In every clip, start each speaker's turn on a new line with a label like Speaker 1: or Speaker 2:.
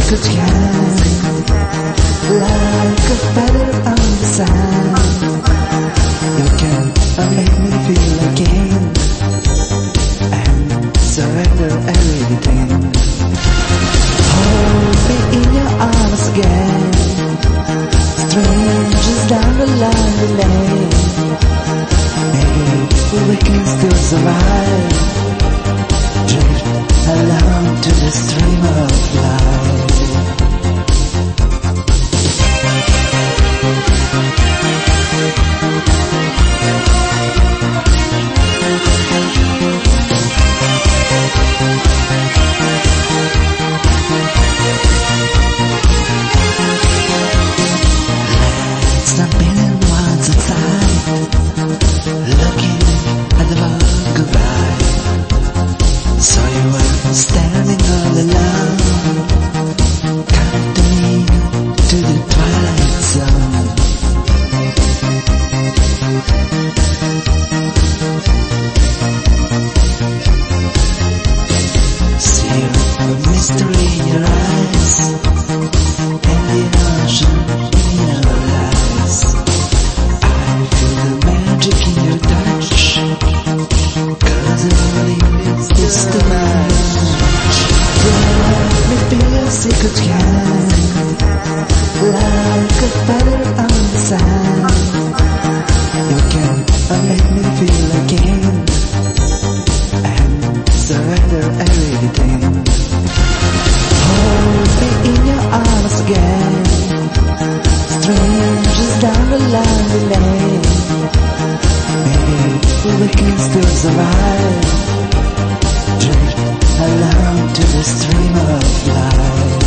Speaker 1: secret hand, like a feather on the sand. You can make me feel again and surrender everything. Hold me in your arms again. Strangers down the line we lay. Maybe we can still survive. Drift along to the stream of life. Let's not be in one's outside, looking at the world goodbye. So you were standing all alone. Come to me to the twilight zone. See a mystery in your eyes, and the ocean in your eyes. I feel the magic in your touch, 'cause it only is too much. Let me be your secret hand, like a feather on the sand. You can make me feel again and surrender everything. Hold me in your arms again. Strangers down the line we lay. Maybe we can still survive. Drift along to the stream of life.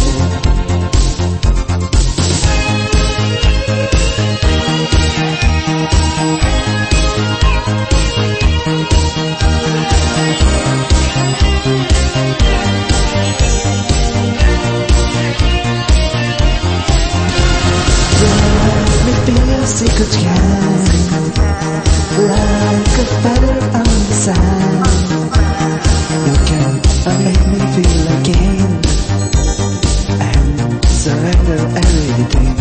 Speaker 1: Let me be your secret hand, like a feather on the sand. You can make me feel again and surrender everything.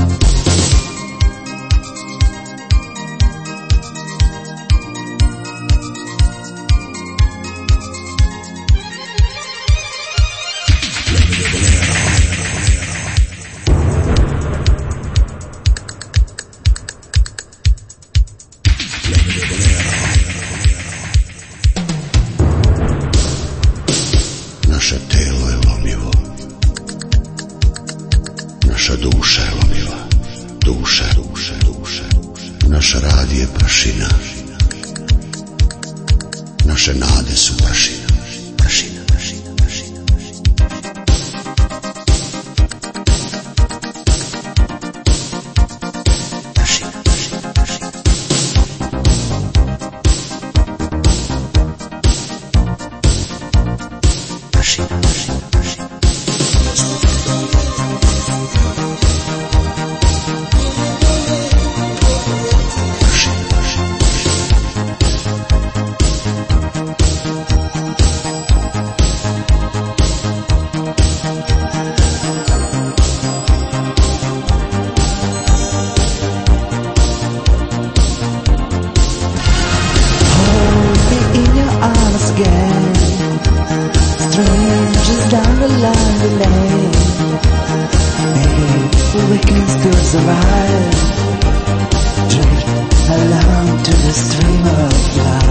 Speaker 2: Naše telo je lomivo, naša duša je lomiva, duša, naš rad je prašina, naše nade su prašina, prašina, prašina, prašina, prašina, prašina, prašina.
Speaker 1: Again, strangers down the line we lay. Maybe we can still survive. Drift along to the stream of life.